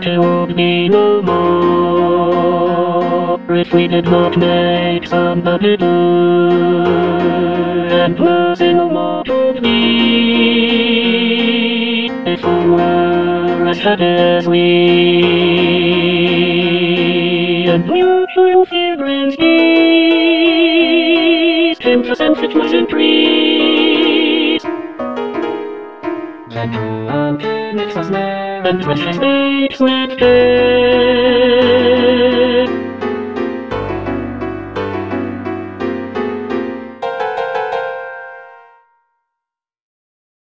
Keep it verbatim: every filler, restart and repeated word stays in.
it would be no more if we did not make somebody do, and losing no more would be if we were as happy as we, and mutual fear brings peace, ten percent it was increased. And until it was there, and precious dates went there.